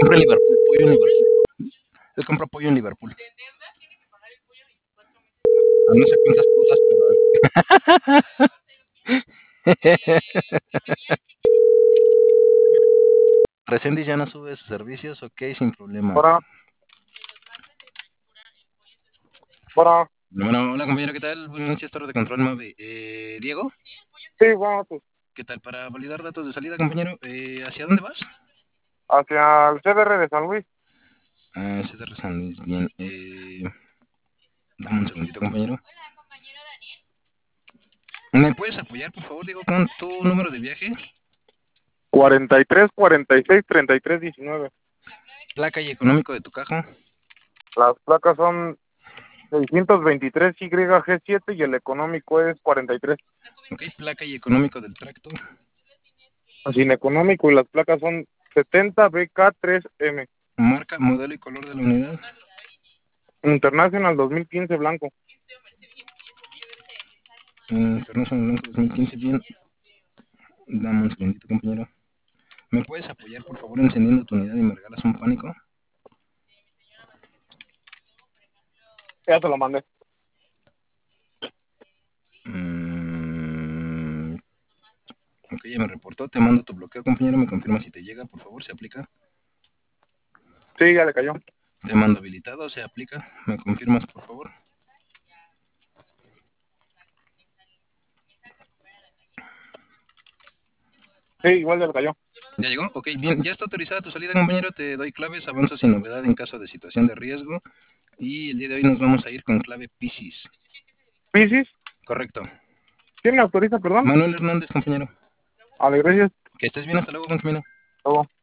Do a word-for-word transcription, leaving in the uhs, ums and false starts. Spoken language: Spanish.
compra en Liverpool, pollo en Liverpool. Él compra pollo en Liverpool. A no sé cuántas cosas, pero... Resendiz ya no sube sus servicios, ok, sin problema. Hola. Hola. Bueno, hola compañero, ¿qué tal? Buenas noches, Torre de Control Mave. Eh, ¿Diego? Sí, bueno, pues ¿Qué tal? Para validar datos de salida, compañero, eh, ¿hacia dónde vas? hacia el C D R de San Luis. Ah, C D R San Luis, bien. Eh, dame un segundito, compañero. ¿Me puedes apoyar, por favor, Diego, con tu número de viaje? cuarenta y tres, cuarenta y seis, treinta y tres, diecinueve. Placa y económico de tu caja. Las placas son seiscientos veintitrés Y G siete y el económico es cuarenta y tres. Ok, placa y económico del tracto. Sin económico y las placas son setenta B K tres M. Marca, modelo y color de la unidad. International dos mil quince blanco. International Blanco dos mil quince, bien. Dame un segundito, compañero. ¿Me puedes apoyar, por favor, encendiendo tu unidad y me regalas un pánico? Ya te lo mandé. Mm, ok, ya me reportó. Te mando tu bloqueo, compañero. Me confirma si te llega, por favor. ¿Se aplica? Sí, ya le cayó. Te mando habilitado. ¿Se aplica? ¿Me confirmas, por favor? Sí, igual ya le cayó. ¿Ya llegó? Ok, bien. Ya está autorizada tu salida, compañero. Te doy claves. Avanzo sin novedad en caso de situación de riesgo. Y el día de hoy nos vamos a ir con clave Piscis. ¿Piscis? Correcto. ¿Quién me autoriza, perdón? Manuel Hernández, compañero. Vale, gracias. Que estés bien. Hasta luego, compañero. Luego.